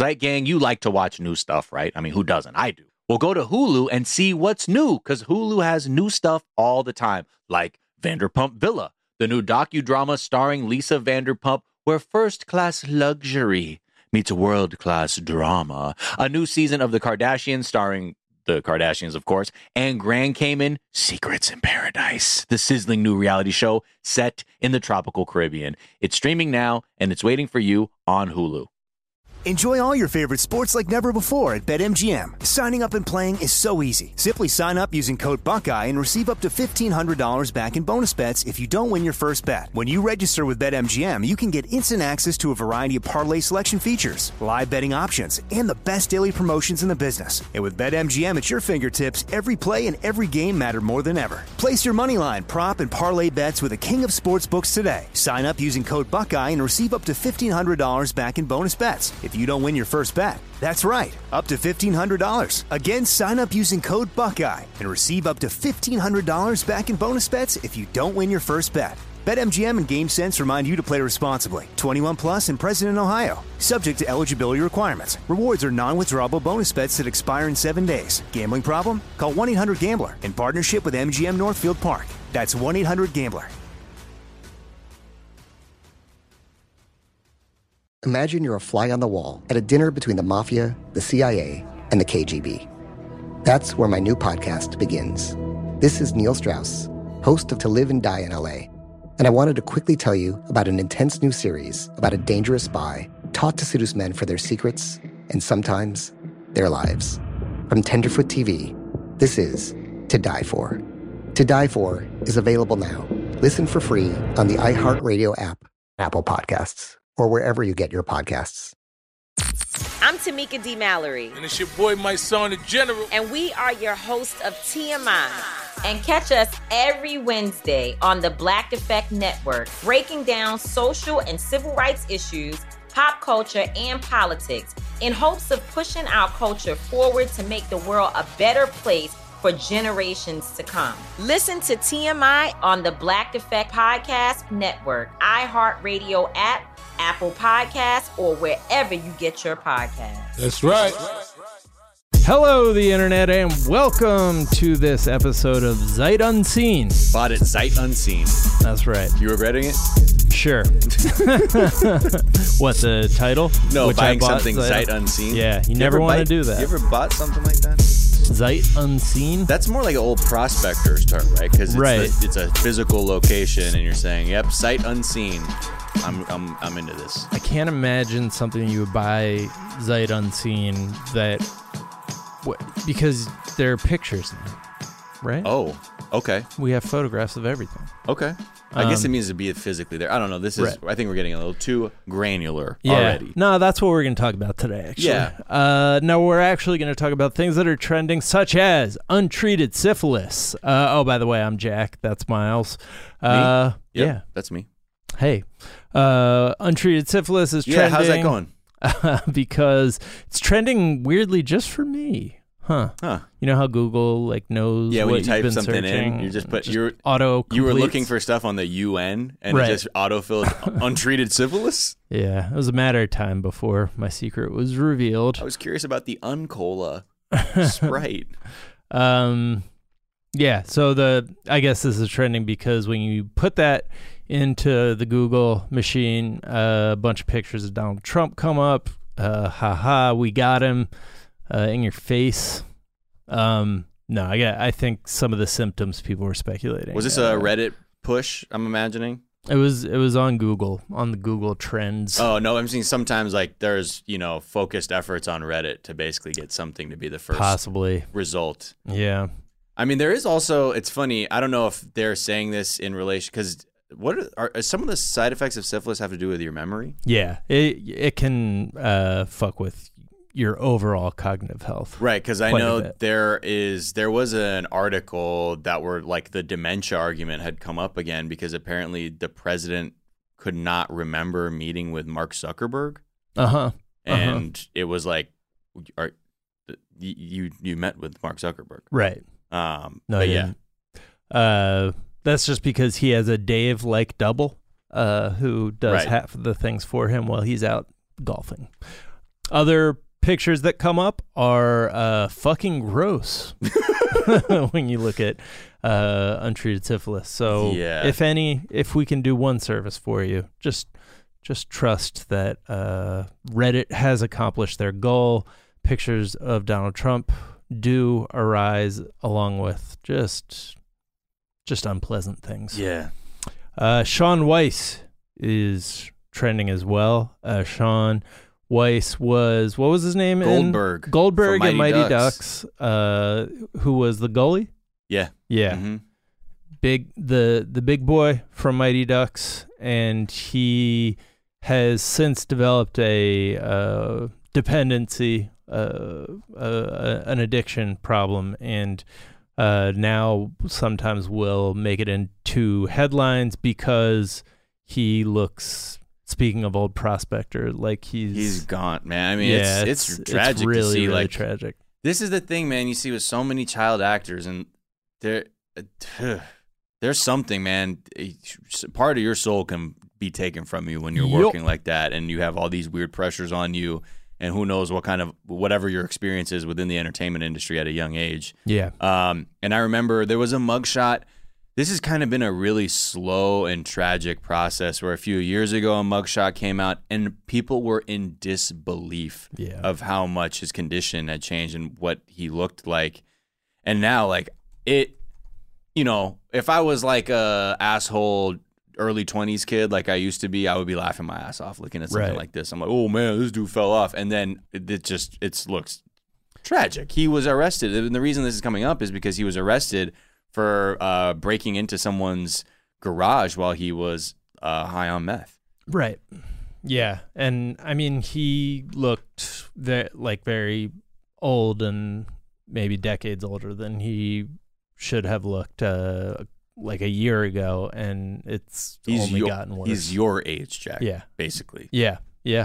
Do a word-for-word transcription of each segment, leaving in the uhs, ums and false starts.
Zeit Gang, you like to watch new stuff, right? I mean, who doesn't? I do. Well, go to Hulu and see what's new, because Hulu has new stuff all the time, like Vanderpump Villa, the new docudrama starring Lisa Vanderpump, where first-class luxury meets world-class drama. A new season of The Kardashians starring the Kardashians, of course, and Grand Cayman, Secrets in Paradise, the sizzling new reality show set in the tropical Caribbean. It's streaming now, and it's waiting for you on Hulu. Enjoy all your favorite sports like never before at BetMGM. Signing up and playing is so easy. Simply sign up using code Buckeye and receive up to fifteen hundred dollars back in bonus bets if you don't win your first bet. When you register with BetMGM, you can get instant access to a variety of parlay selection features, live betting options, and the best daily promotions in the business. And with BetMGM at your fingertips, every play and every game matter more than ever. Place your moneyline, prop, and parlay bets with the king of sportsbooks today. Sign up using code Buckeye and receive up to fifteen hundred dollars back in bonus bets if you don't win your first bet. That's right, up to fifteen hundred dollars. Again, sign up using code Buckeye and receive up to fifteen hundred dollars back in bonus bets if you don't win your first bet. BetMGM and GameSense remind you to play responsibly. twenty-one plus and present in Ohio. Subject to eligibility requirements. Rewards are non-withdrawable bonus bets that expire in seven days. Gambling problem? Call one eight hundred gambler in partnership with M G M Northfield Park. That's one eight hundred gambler. Imagine you're a fly on the wall at a dinner between the mafia, the C I A, and the K G B. That's where my new podcast begins. This is Neil Strauss, host of To Live and Die in L A, and I wanted to quickly tell you about an intense new series about a dangerous spy taught to seduce men for their secrets and sometimes their lives. From Tenderfoot T V, this is To Die For. To Die For is available now. Listen for free on the iHeartRadio app, Apple Podcasts, or wherever you get your podcasts. I'm Tamika D. Mallory. And it's your boy, my son, the General. And we are your hosts of T M I. And catch us every Wednesday on the Black Effect Network, breaking down social and civil rights issues, pop culture, and politics in hopes of pushing our culture forward to make the world a better place for generations to come. Listen to T M I on the Black Effect Podcast Network, iHeartRadio app, Apple Podcasts, or wherever you get your podcasts. That's right. Hello, the internet, and welcome to this episode of Zeit Unseen. Bought it Zeit Unseen. That's right. You regretting it? Sure. What, the title? No, Which buying I bought, something Zeit Unseen. Yeah, you, you never want to do that. You ever bought something like that? Zeit Unseen? That's more like an old prospector's term, right? Because it's, right. it's a physical location, and you're saying, yep, Sight Unseen. I'm I'm I'm into this. I can't imagine something you would buy Zeit Unseen that, what, because there are pictures now, right? Oh, okay. We have photographs of everything. Okay. I Um, guess it means to be physically there. I don't know. This is. Right. I think we're getting a little too granular Yeah. already. No, that's what we're going to talk about today, actually. Yeah. Uh, no, we're actually going to talk about things that are trending, such as untreated syphilis. Uh, oh, by the way, I'm Jack. That's Miles. Uh, Yep, Yeah. that's me. Hey. Uh, untreated syphilis is Yeah, trending. how's that going? Because it's trending weirdly just for me. Huh. Huh. You know how Google like knows Yeah, when what you you've type been something searching? in, you just put Just you're auto. you were completes. looking for stuff on the U N and Right. it just autofilled untreated syphilis. Yeah, it was a matter of time before my secret was revealed. I was curious about the Uncola Sprite. Um, yeah. So the I guess this is trending because when you put that into the Google machine, uh, a bunch of pictures of Donald Trump come up. Uh, haha, we got him uh, in your face. Um, no, I got. I think some of the symptoms people were speculating. Was this uh, a Reddit push? I'm imagining. It was. It was on Google, on the Google Trends. Oh no, I'm seeing sometimes like there's you know focused efforts on Reddit to basically get something to be the first Possibly. result. Yeah. I mean, there is also. It's funny. I don't know if they're saying this in relation because what are, are some of the side effects of syphilis have to do with your memory? Yeah. It it can uh, fuck with your overall cognitive health. Right, because I Quite a know bit. there is there was an article that were like the dementia argument had come up again because apparently the president could not remember meeting with Mark Zuckerberg, Uh huh. Uh-huh. and it was like, are, you you met with Mark Zuckerberg, Right. um, No, but I yeah, didn't. Uh, that's just because he has a Dave-like double uh, who does Right. half of the things for him while he's out golfing. Other pictures that come up are uh, fucking gross when you look at uh, untreated syphilis. So Yeah. if any, if we can do one service for you, just just trust that uh, Reddit has accomplished their goal. Pictures of Donald Trump do arise along with just just unpleasant things. Yeah. Uh, Sean Weiss is trending as well. Uh, Sean Weiss was, what was his name? Goldberg. In? Goldberg from and Mighty Mighty Ducks. Ducks. Uh, who was the goalie? Yeah. Yeah. Mm-hmm. Big the the big boy from Mighty Ducks, and he has since developed a uh, dependency, uh, uh, an addiction problem, and uh, now sometimes will make it into headlines because he looks. Speaking of old Prospector, like he's He's gaunt, man. I mean, yeah, it's, it's tragic it's really, to see. really Like, tragic. this is the thing, man. You see with so many child actors, and there, uh, there's something, man. Part of your soul can be taken from you when you're Yup. working like that, and you have all these weird pressures on you, and who knows what kind of whatever your experience is within the entertainment industry at a young age. Yeah. Um, and I remember there was a mugshot. This has kind of been a really slow and tragic process where a few years ago a mugshot came out and people were in disbelief Yeah. of how much his condition had changed and what he looked like. And now, like, it, you know, if I was like a asshole early twenties kid like I used to be, I would be laughing my ass off looking at something Right. like this. I'm like, oh man, this dude fell off. And then it, it just, it looks tragic. He was arrested. And the reason this is coming up is because he was arrested for uh, breaking into someone's garage while he was uh, high on meth. Right. Yeah. And I mean, he looked ve- like very old and maybe decades older than he should have looked uh, like a year ago. And it's He's only your, gotten worse. He's your age, Jack. Yeah. Basically. Yeah. Yeah.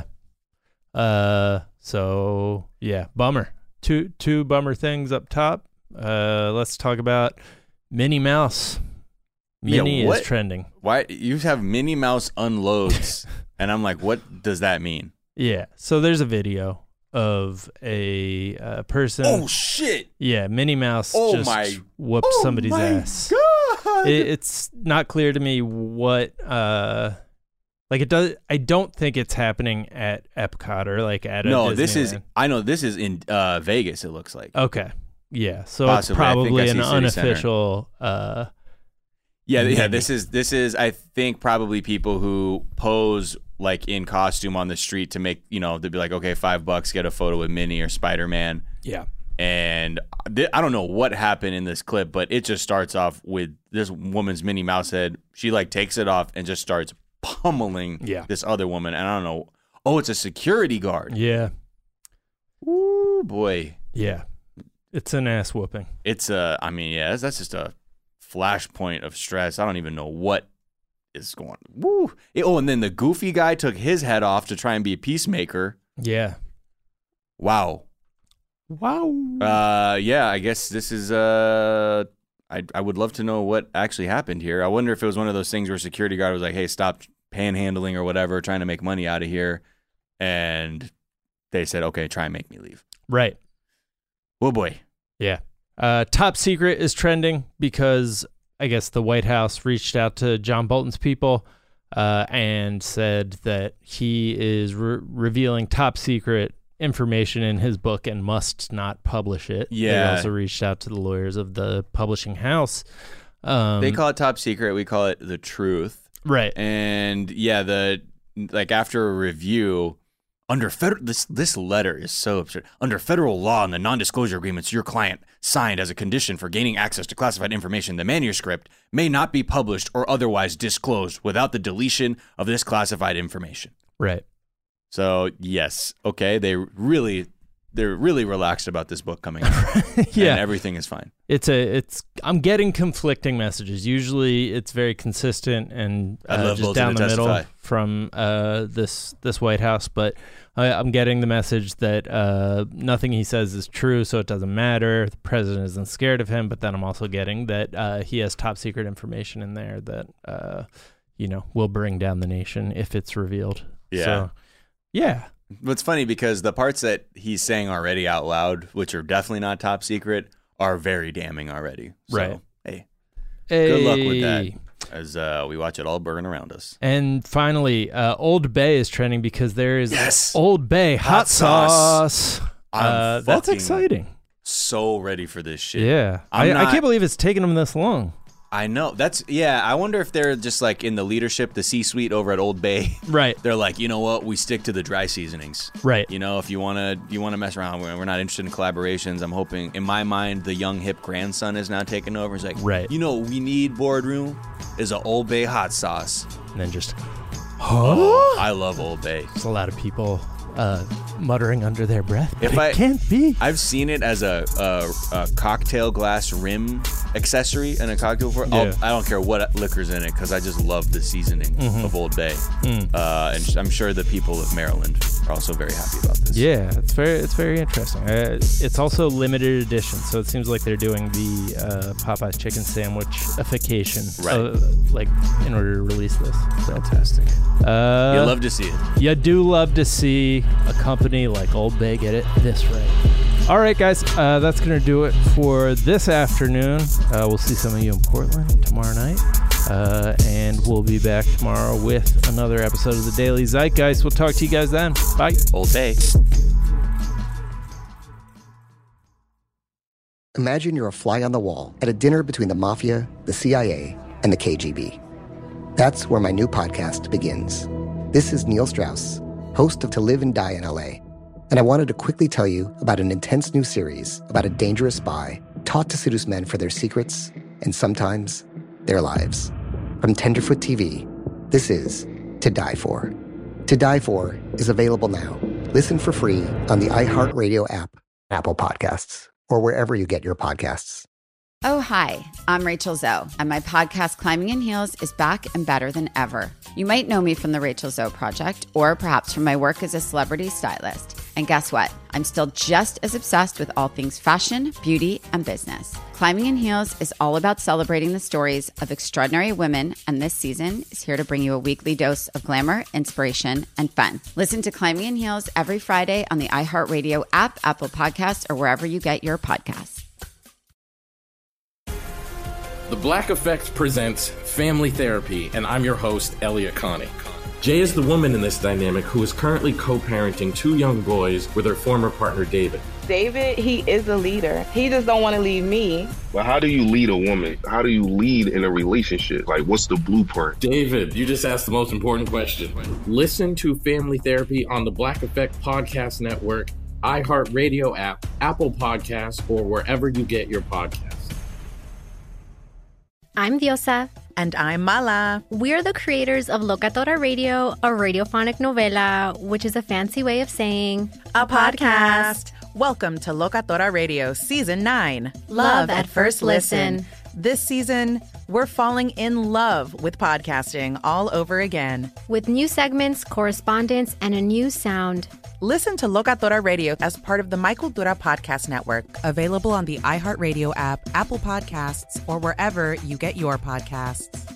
Uh, so yeah, bummer. Two, two bummer things up top. Uh, let's talk about Minnie Mouse. Yeah, Minnie what? is trending. Why you have Minnie Mouse unloads, and I'm like, what does that mean? Yeah. So there's a video of a uh, person. Oh shit! Yeah, Minnie Mouse Oh just my- whooped Oh somebody's my ass. God! It, it's not clear to me what. Uh, like it does. I don't think it's happening at Epcot or like at a No, this is. Disneyland. I know this is in uh, Vegas. It looks like. Okay. Yeah. So Possibly. I it's think I probably see an City Center. unofficial. Uh, Yeah, yeah. Maybe. This is this is I think probably people who pose like in costume on the street to make, you know, they'd be like, okay, five bucks, get a photo with Minnie or Spider-Man. yeah. And th- I don't know what happened in this clip, but it just starts off with this woman's Minnie Mouse head. She like takes it off and just starts pummeling Yeah. this other woman. And I don't know. Oh, it's a security guard. Yeah. Ooh, boy. Yeah. It's an ass whooping. It's a, I mean, yeah, that's, that's just a flashpoint of stress. I don't even know what is going. Woo. Oh, and then the goofy guy took his head off to try and be a peacemaker. Yeah. Wow. Wow. Uh, yeah, I guess this is, uh, I, I would love to know what actually happened here. I wonder if it was one of those things where a security guard was like, hey, stop panhandling or whatever, trying to make money out of here. And they said, okay, try and make me leave. Right. Oh, boy. Yeah. Uh, Top Secret is trending because I guess the White House reached out to John Bolton's people uh, and said that he is re- revealing top secret information in his book and must not publish it. Yeah. They also reached out to the lawyers of the publishing house. Um, They call it top secret. We call it the truth. right. And yeah, the like after a review under federal this this letter is so absurd. Under federal law and the non-disclosure agreements your client signed as a condition for gaining access to classified information, the manuscript may not be published or otherwise disclosed without the deletion of this classified information. Right. So yes, okay, they really they're really relaxed about this book coming out. Yeah. And everything is fine. It's a it's I'm getting conflicting messages. Usually it's very consistent and I'd uh, love just Bolton down to the middle testify. from uh, this this White House, but I, I'm getting the message that uh, nothing he says is true, so it doesn't matter. The president isn't scared of him, but then I'm also getting that uh, he has top secret information in there that uh, you know will bring down the nation if it's revealed. Yeah. So, yeah. What's funny because the parts that he's saying already out loud, which are definitely not top secret, are very damning already. So, right. Hey, hey, good luck with that as uh, we watch it all burn around us. And finally, uh, Old Bay is trending because there is yes. Old Bay hot, hot sauce. sauce. Uh, that's exciting. So ready for this shit. Yeah. I, not, I can't believe it's taken them this long. I know. That's, yeah, I wonder if they're just like in the leadership, the C-suite over at Old Bay. Right. They're like, you know what? We stick to the dry seasonings. Right. You know, if you want to you want to mess around, we're not interested in collaborations. I'm hoping, in my mind, the young, hip grandson is now taking over. He's like, right. You know what we need, boardroom, is an Old Bay hot sauce. And then just, huh? Oh, I love Old Bay. There's a lot of people uh, muttering under their breath. If it I, can't be. I've seen it as a, a, a cocktail glass rim accessory in a cocktail for yeah. I don't care what liquor's in it because I just love the seasoning mm-hmm. of Old Bay. Mm. Uh, and I'm sure the people of Maryland are also very happy about this. Yeah, it's very it's very interesting. Uh, it's also limited edition, so it seems like they're doing the uh, Popeye's chicken sandwich-ification, right? Uh, like in order to release this. So. Fantastic. Uh, you love to see it. You do love to see a company like Old Bay get it this right. All right, guys, uh, that's going to do it for this afternoon. Uh, we'll see some of you in Portland tomorrow night. Uh, and we'll be back tomorrow with another episode of the Daily Zeitgeist. We'll talk to you guys then. Bye. Old Bay. Imagine you're a fly on the wall at a dinner between the mafia, the C I A, and the K G B. That's where my new podcast begins. This is Neil Strauss, host of To Live and Die in L A, and I wanted to quickly tell you about an intense new series about a dangerous spy taught to seduce men for their secrets and sometimes their lives. From Tenderfoot T V, this is To Die For. To Die For is available now. Listen for free on the iHeartRadio app, Apple Podcasts, or wherever you get your podcasts. Oh, hi, I'm Rachel Zoe, and my podcast, Climbing in Heels, is back and better than ever. You might know me from the Rachel Zoe Project, or perhaps from my work as a celebrity stylist. And guess what? I'm still just as obsessed with all things fashion, beauty, and business. Climbing in Heels is all about celebrating the stories of extraordinary women, and this season is here to bring you a weekly dose of glamour, inspiration, and fun. Listen to Climbing in Heels every Friday on the iHeartRadio app, Apple Podcasts, or wherever you get your podcasts. The Black Effect presents Family Therapy, and I'm your host, Elliot Connie. Jay is the woman in this dynamic who is currently co-parenting two young boys with her former partner, David. David, he is a leader. He just don't want to leave me. But how do you lead a woman? How do you lead in a relationship? Like, what's the blueprint? David, you just asked the most important question. Listen to Family Therapy on the Black Effect Podcast Network, iHeartRadio app, Apple Podcasts, or wherever you get your podcasts. I'm Diosa. And I'm Mala. We're the creators of Locatora Radio, a radiophonic novela, which is a fancy way of saying a podcast. Welcome to Locatora Radio Season nine. Love, love at, at First listen. listen. This season, we're falling in love with podcasting all over again. With new segments, correspondence, and a new sound. Listen to Locatora Radio as part of the My Cultura Podcast Network. Available on the iHeartRadio app, Apple Podcasts, or wherever you get your podcasts.